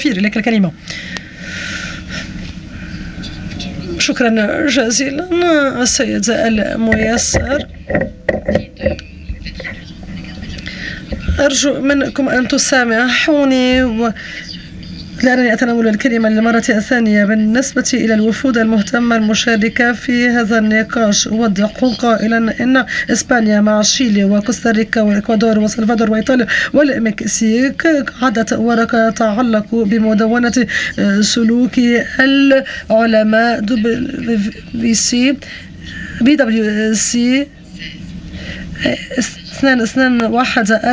سفير لك الكلمة. شكرا جزيلا السيد الميسر. أرجو منكم أن تسامحوني لأنني أتناول الكلمة للمرة الثانية. بالنسبة إلى الوفود المهتمة المشاركة في هذا النقاش، أوضح قائلا إن إسبانيا مع شيلي وكوستاريكا والإكوادور والسلفادور وإيطاليا والمكسيك عدت ورقة تتعلق بمدونة سلوك العلماء BWC 214